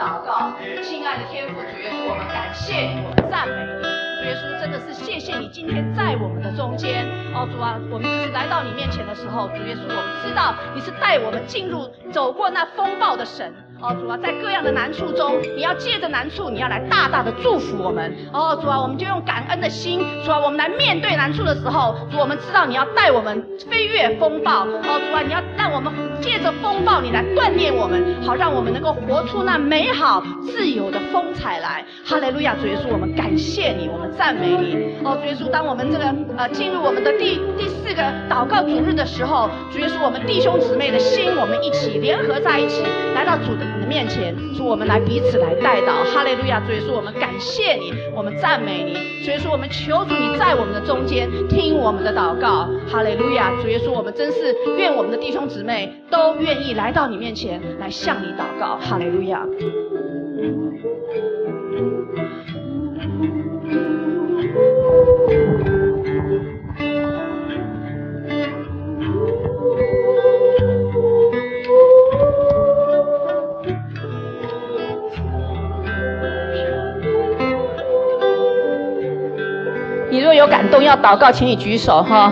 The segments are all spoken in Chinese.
祷告。亲爱的天父主耶稣，我们感谢你，我们赞美你。主耶稣，真的是谢谢你今天在我们的中间。主啊，我们只是来到你面前的时候，主耶稣，我们知道你是带我们走过那风暴的神。主啊，在各样的难处中，你要借着难处，你要来大大的祝福我们。主啊，我们就用感恩的心，主啊，我们来面对难处的时候，主，我们知道你要带我们飞越风暴。主啊，你要让我们借着风暴，你来锻炼我们，好让我们能够活出那美好自由的风采来。哈利路亚，主耶稣，我们感谢你，我们赞美你。主耶稣，当我们这个进入我们的第4个祷告主日的时候，主耶稣，我们弟兄姊妹的心，我们一起联合在一起，来到主的面前，主，我们来彼此来代祷。哈利路亚，主耶稣，我们感谢你，我们赞美你。主耶稣，我们求主你在我们的中间听我们的祷告。哈利路亚，主耶稣，我们真是愿我们的弟兄姊妹都愿意来到你面前来向你祷告。哈利路亚。你若有感动要祷告，请你举手哈。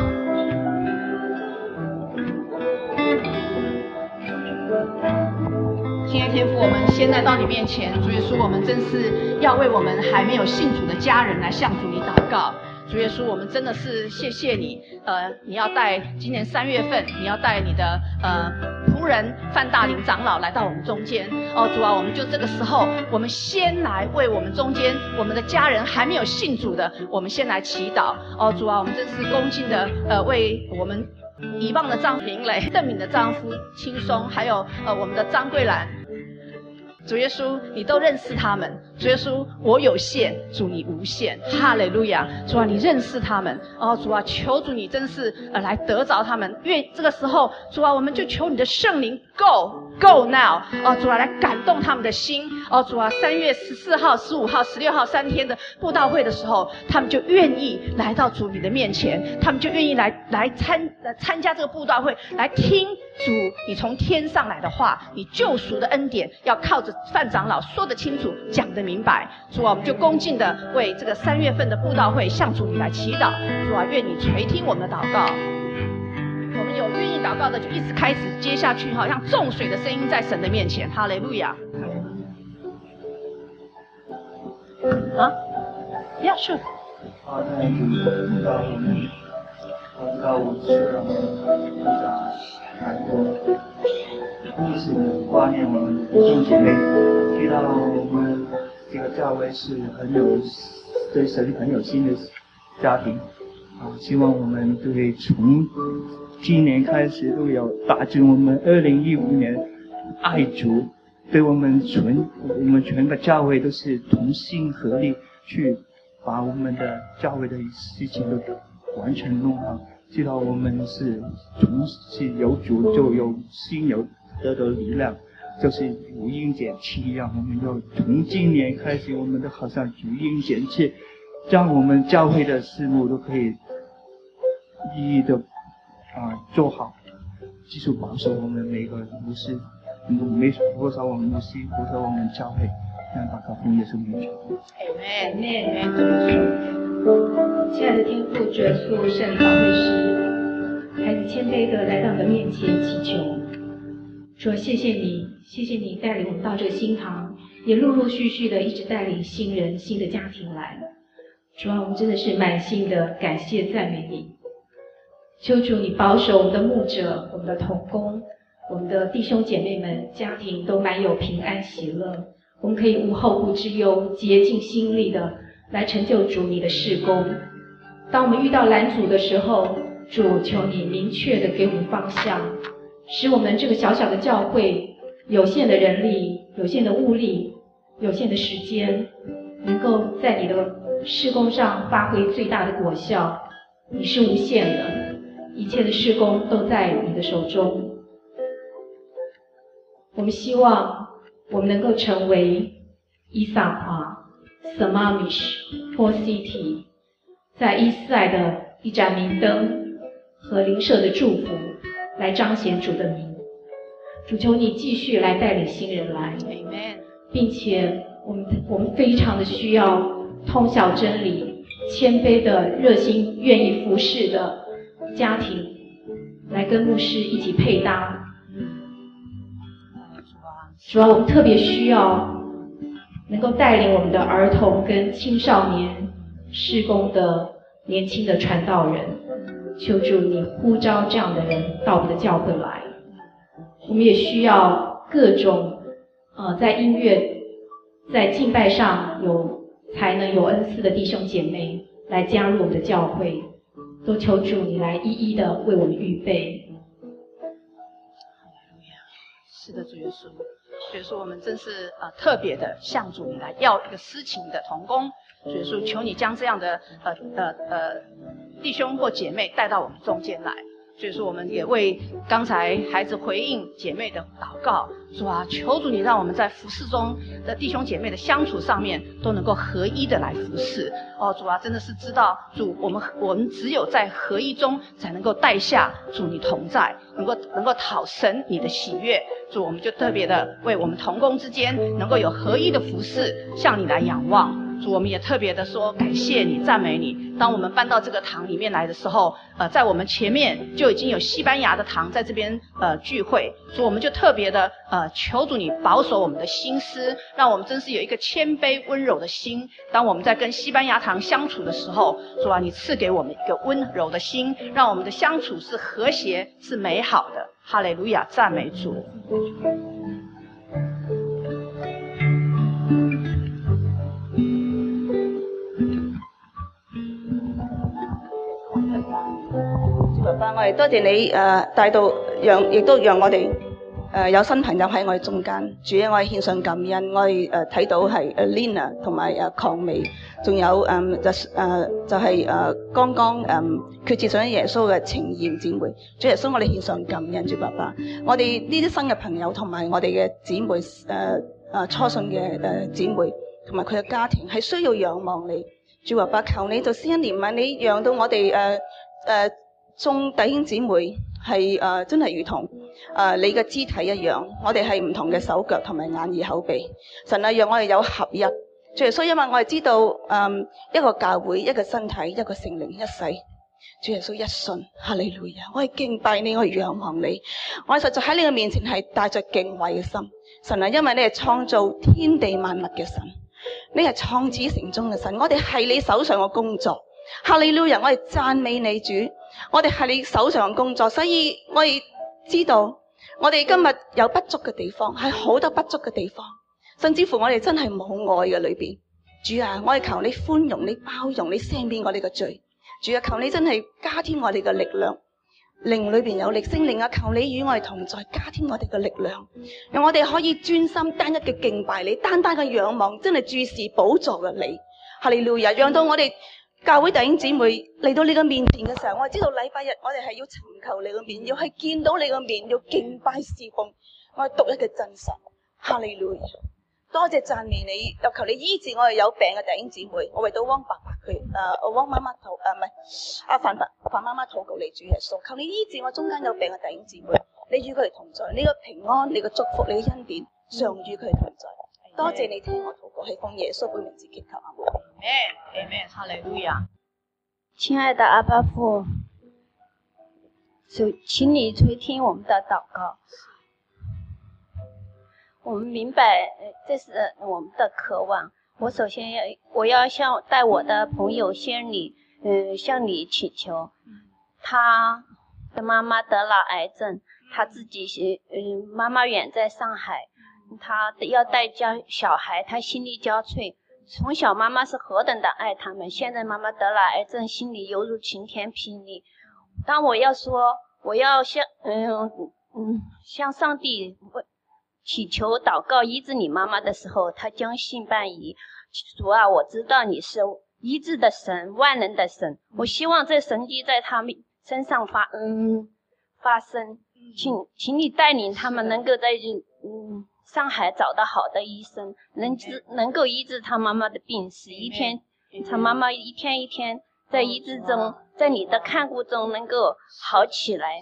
亲爱的天父，我们现在到你面前，主耶稣，我们真是要为我们还没有信主的家人来向主你祷告。主耶稣，我们真的是谢谢你，你要带今年3月份，你要带你的仆人范大林长老来到我们中间。主啊，我们就这个时候，我们先来为我们中间我们的家人还没有信主的，我们先来祈祷。主啊，我们真是恭敬的为我们以望的丈夫明磊、邓敏的丈夫轻松，还有我们的张桂兰。主耶稣，你都认识他们。主耶稣，我有限，主你无限。哈利路亚！主啊，你认识他们。主啊，求主你真是来得着他们。因为这个时候，主啊，我们就求你的圣灵 go now。主啊，来感动他们的心。主啊，3月14号、15号、16号3天的布道会的时候，他们就愿意来到主你的面前，他们就愿意来参加这个布道会，来听主你从天上来的话，你救赎的恩典要靠着范长老说得清楚，讲得明白。主啊，我们就恭敬的为这个3月份的布道会向主你来祈祷。主啊，愿你垂听我们的祷告。我们有愿意祷告的，就一直开始接下去，好像众水的声音在神的面前。哈利路亚。呀，是。 好，那知道我们，知道我是韩国，一直挂念我们弟兄姐妹，知道我们这个教会是对神很有心的家庭，希望我们都可以从今年开始都有打进我们2015年爱主，对我们全个教会都是同心合力去把我们的教会的事情都完全弄好。知道我们是有主就有心有得的力量，就是如鹰展翅一样，我们就从今年开始，我们都好像如鹰展翅，让我们教会的事务都可以一一的做好，继续保守我们每个牧师，保守我们牧师，保守我们教会，这样祷告奉耶稣名求。 Amen。亲爱的天父，主耶稣，圣灵保惠师，孩子谦卑的来到你的面前祈求。主，谢谢你，谢谢你带领我们到这个新堂，也陆陆续续的一直带领新人、新的家庭来。主啊，我们真的是满心的感谢赞美你。求主你保守我们的牧者、我们的同工、我们的弟兄姐妹们，家庭都满有平安喜乐，我们可以无后顾之忧，竭尽心力的来成就主你的事工。当我们遇到拦阻的时候，主求你明确的给我们方向，使我们这个小小的教会，有限的人力、有限的物力、有限的时间，能够在你的事工上发挥最大的果效。你是无限的，一切的事工都在你的手中。我们希望我们能够成为伊萨华、Sammamish、Port City 在伊斯兰的一盏明灯和邻舍的祝福，来彰显主的名。主求你继续来带领新人来， 并且我们非常的需要通晓真理、谦卑的、热心、愿意服侍的家庭，来跟牧师一起配搭。主要我们特别需要能够带领我们的儿童跟青少年事工的年轻的传道人，求主你呼召这样的人到我们的教会来。我们也需要各种在音乐、在敬拜上有才能、有恩赐的弟兄姐妹来加入我们的教会，都求主你来一一的为我们预备。 是的，主耶稣。所以说我们真是特别的向主你来要一个私情的同工，所以说求你将这样的弟兄或姐妹带到我们中间来。所以说我们也为刚才孩子回应姐妹的祷告，主啊，求主你让我们在服事中的弟兄姐妹的相处上面都能够合一的来服事。主啊，真的是知道主，我们只有在合一中才能够带下主你同在，能够讨神你的喜悦。主，我们就特别的为我们同工之间能够有合一的服事，向你来仰望。主，我们也特别的说感谢你、赞美你。当我们搬到这个堂里面来的时候，在我们前面就已经有西班牙的堂在这边聚会。主，我们就特别的求主你保守我们的心思，让我们真是有一个谦卑温柔的心。当我们在跟西班牙堂相处的时候，主啊，你赐给我们一个温柔的心，让我们的相处是和谐、是美好的。哈利路亚，赞美主。 爸爸，我哋多謝你帶到亦都讓我哋有新朋友喺我哋中間。主啊，我哋獻上感恩。我哋睇到係Lina 同埋鄺美，仲有就係剛剛決志信耶穌嘅情賢姊妹。主耶穌，我哋獻上感恩。主爸爸，我哋呢啲新嘅朋友同埋我哋嘅姊妹初信嘅姊妹同埋佢嘅家庭係需要仰望你。主爸爸，求你就施恩憐憫，你讓到我哋眾弟兄姊妹係真係如同你嘅肢體一樣，我哋係唔同嘅手腳同埋眼耳口鼻。神啊，讓我哋有合一。主耶穌，因為我哋知道一個教會、一個身體、一個聖靈、一世。主耶穌一信，哈利路亞！我係敬拜你，我係仰望你，我係實在喺你嘅面前係帶着敬畏嘅心。神啊，因為你係創造天地萬物嘅神，你係創始成終嘅神，我哋係你手上嘅工作。哈利路亞！我哋讚美你主，我哋係你手上嘅工作，所以我哋知道我哋今日有不足嘅地方，係好多不足嘅地方，甚至乎我哋真係冇愛嘅裏邊。主啊，我哋求你寬容、你包容、你赦免我哋嘅罪。主啊，求你真係加添我哋嘅力量，靈裏邊有力，聖靈啊，求你與我哋同在，加添我哋嘅力量，讓我哋可以專心單一嘅敬拜你，單單嘅仰望，真係注視寶座嘅你。哈利路亞！讓到我哋教會弟兄姊妹嚟到你嘅面前嘅時候，我哋知道禮拜日我哋係要尋求你嘅面，要係見到你嘅面，要敬拜侍奉我哋獨一嘅真神。哈利路亞！多謝讚美你，又求你醫治我哋有病嘅弟兄姊妹。我為到汪伯伯佢汪媽媽唔係阿范媽媽禱告你主耶穌，求你醫治我中間有病嘅弟兄姊妹，你與佢哋同在，你嘅平安、你嘅祝福、你嘅恩典常與佢哋同在。多謝你聽我禱告，係奉耶穌嘅名字祈求阿門。 Amen，哈利路亞。 親愛的阿爸父，請你垂聽我們的禱告。我們明白，這是我們的渴望。我首先要帶我的朋友向你祈求。他的媽媽得了癌症，他自己媽媽遠在上海，他要帶家小孩，他心力交瘁。從小媽媽是何等的愛他們，現在媽媽得了癌症，心裡猶如晴天霹靂。當我要說我要向上帝祈求禱告醫治你媽媽的時候，他將信半疑。主啊，我知道你是醫治的神，萬能的神，我希望這神蹟在他們身上發生。請你帶領他們能夠在上海找到好的醫生，能夠醫治他媽媽的病史。他媽媽一天一天在醫治中，在你的看顧中能夠好起來。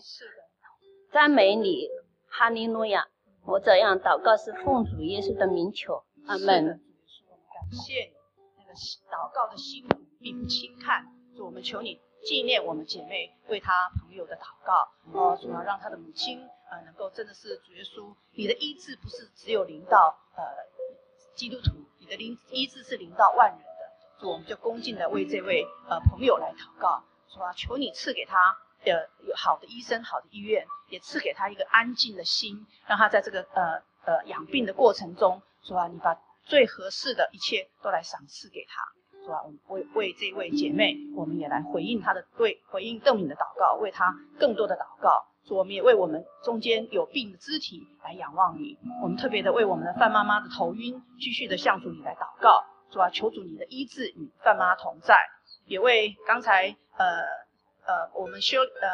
讚美你，哈利路亞！我這樣禱告是奉主耶穌的名求， 阿门。 感谢你，那个祷告的辛苦并不轻看。主，我们求你纪念我们姐妹为她朋友的祷告，主要让她的母亲能够真的是主耶稣，你的医治不是只有临到基督徒，你的医治是临到万人的。主，我们就恭敬的为这位朋友来祷告，主啊，求你赐给他有好的医生、好的医院，也赐给他一个安静的心，让他在这个养病的过程中，主啊，你把最合适的一切都来赏赐给他。主啊，我们为这位姐妹，我们也来回应邓敏的祷告，为她更多的祷告。主，我们也为我们中间有病的肢体来仰望你。我们特别的为我们的范妈妈的头晕，继续的向主你来祷告。主啊，求主你的医治与范妈同在。也为刚才我们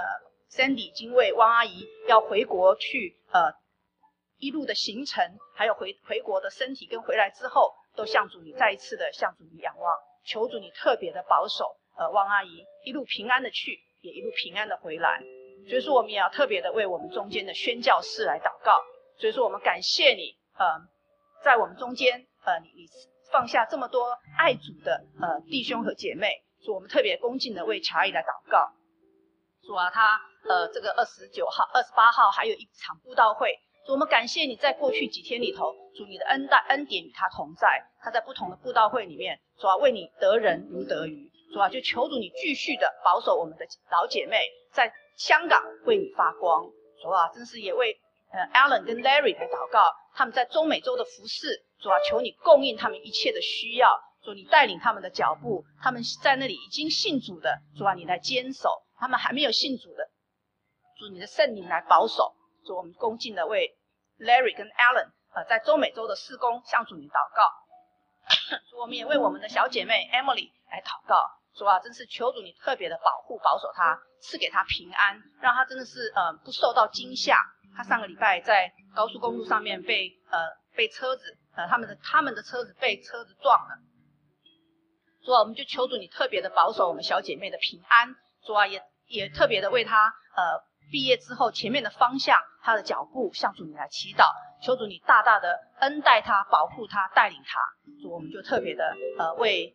Sandy 已经为汪阿姨要回国去一路的行程，还有回国的身体跟回来之后，都向主你再一次的向主你仰望，求主你特别的保守汪阿姨一路平安的去，也一路平安的回来。所以说我们也要特别的为我们中间的宣教士来祷告。所以说我们感谢你在我们中间你放下这么多爱主的弟兄和姐妹。所以我们特别恭敬的为查理来祷告。主啊，他这个29号、28号还有一场布道会。主，我们感谢你在过去几天里头，主你的恩典与他同在，他在不同的布道会里面，主啊，为你得人如得鱼。主啊，就求主你继续的保守我们的老姐妹在香港为你发光。主啊，真是也为Alan 跟 Larry 来祷告，他们在中美洲的服事。主啊，求你供应他们一切的需要。主，你带领他们的脚步，他们在那里已经信主的，主啊，你来坚守；他们还没有信主的，主你的圣灵来保守。主，我们恭敬的为 Larry 跟 Alan 在中美洲的事工向主你祷告。主，我们也为我们的小姐妹 Emily 来祷告。主啊，真是求主你特别的保护保守她，赐给她平安，让她真的是不受到惊吓。她上个礼拜在高速公路上面被车子他们的车子被车子撞了。主啊，我们就求主你特别的保守我们小姐妹的平安。主啊，也特别的为她毕业之后前面的方向，她的脚步向主你来祈祷，求主你大大的恩待她，保护她，带领她。主，我们就特别的为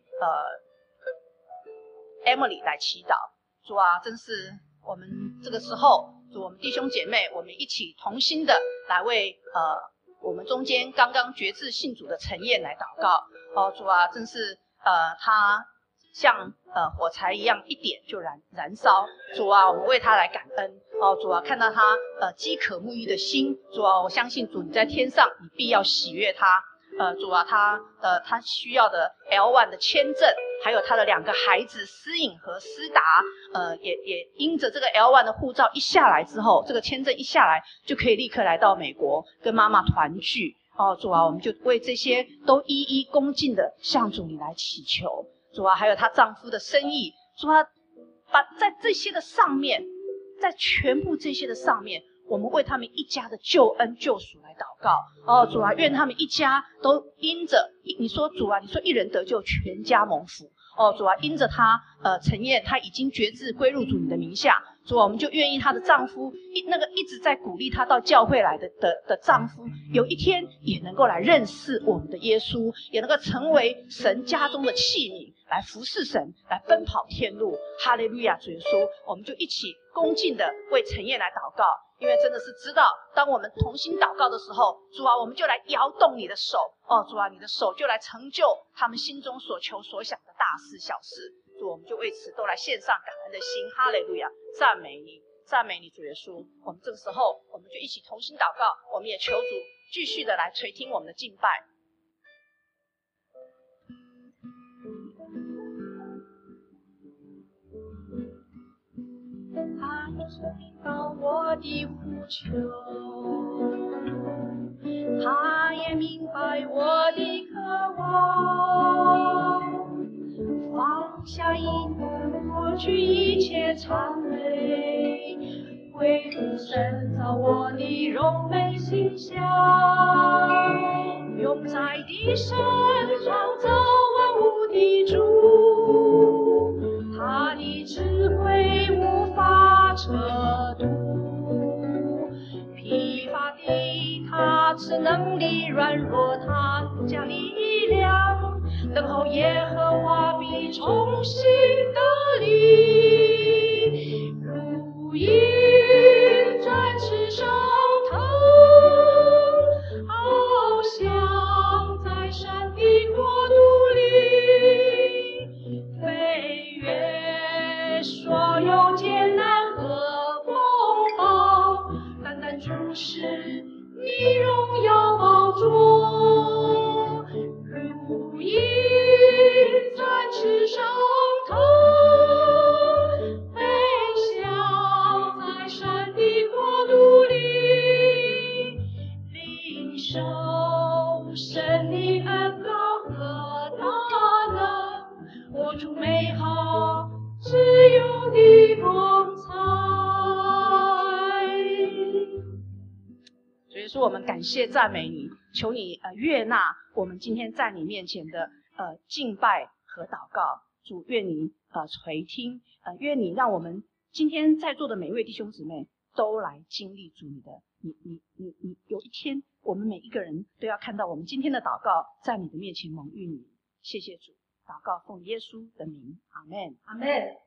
Emily 来祈祷。主啊，真是我们这个时候，主，我们弟兄姐妹，我们一起同心的来为我们中间刚刚决志信主的陈燕来祷告。主啊，真是他像火柴一样一点就燃烧。主啊，我们为他来感恩。主啊，看到他饥渴慕义的心。主啊，我相信主你在天上，你必要喜悦他。主啊，他需要的 L1 的签证，还有他的2个孩子思颖和思达，也因着这个 L1 的护照一下来之后，这个签证一下来，就可以立刻来到美国跟妈妈团聚。主啊，我们就为这些都一一恭敬的向主你来祈求。主啊，还有她丈夫的生意，主啊，把在这些的上面，在全部这些的上面，我们为他们一家的救恩救赎来祷告。主啊，愿他们一家都因着你说主啊，你说一人得救全家蒙福。主啊，因着他陈燕他已经决志归入主你的名下。主啊，我们就愿意她的丈夫那个一直在鼓励她到教会来的丈夫，有一天也能够来认识我们的耶稣，也能够成为神家中的器皿，来服侍神，来奔跑天路。哈利路亚，主耶稣，我们就一起恭敬的为陈燕来祷告。因为真的是知道，当我们同心祷告的时候，主啊，我们就来摇动你的手。主啊，你的手就来成就他们心中所求所想的大事小事。主，我们就为此都来献上感恩的心。哈利路亚，赞美你，赞美你，主耶稣。我们这个时候，我们就一起同心祷告，我们也求主继续的来垂听我们的敬拜。 他知道我的呼求，他也明白我的渴望，放下一切，抹去一切谄媚，归入神造我的荣美形象，永在的神创造万物的主，他的智慧无法测度，疲乏的他赐能力，软弱他加力耶和华必重新得力，如鹰展翅上腾，翱翔在神的国度里，飞越所有艰难和风暴，单单注视你荣耀宝座，如鹰展翅上腾，飞翔在神的国度里，领受神的恩膏和大能，活出美好自由的风采。 所以说，我们感谢赞美你，求你悦纳我们今天在你面前的敬拜和祷告。主，愿你垂听，愿你让我们今天在座的每一位弟兄姊妹都来经历主你的，你有一天，我们每一个人都要看到我们今天的祷告在你的面前蒙悦你。谢谢主，祷告奉耶稣的名，阿们， 阿们。